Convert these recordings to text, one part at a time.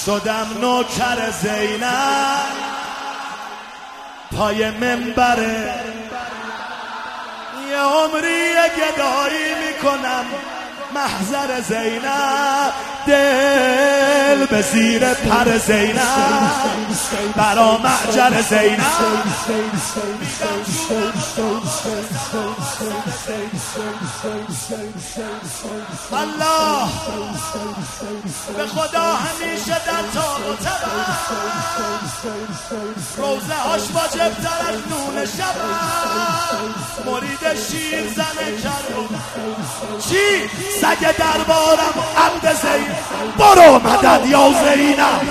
شدم نوکر زینب پای منبره، یه عمری گدایی میکنم محضر زینب، دل به زیر پر زینب برا معجر زینب. الله به خدا همیشه در تاب و تبر، روزه هاش واجب‌تر از نون شب، مرید شیر زنه کرد چی؟ سگ دربارم عبد زینب، برو مدد یا زینب.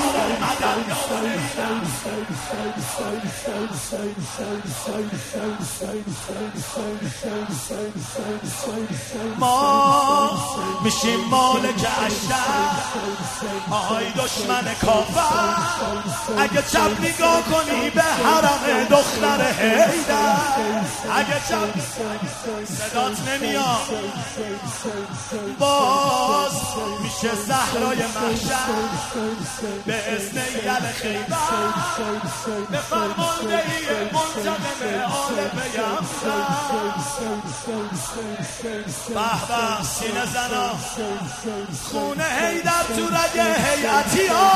ما میشیم مالک اشتر، آهای دشمن کافر، اگه چپ نگاه کنی به حرم دختر حیدر، اگه چپ صدات نمیاد باز میشه زهرای محشر به اذن یل خیبر، به فرماندهی منتقم آل پیغمبر. به به سینه زنا خونه حیدر تو رگ هیئتی ها،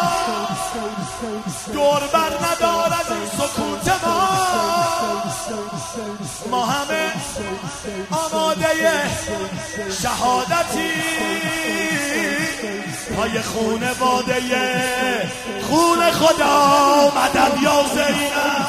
دور بر ندار از این سکوت ما همه آماده شهادتی پای خونواده خون خدا مدد یا زینب.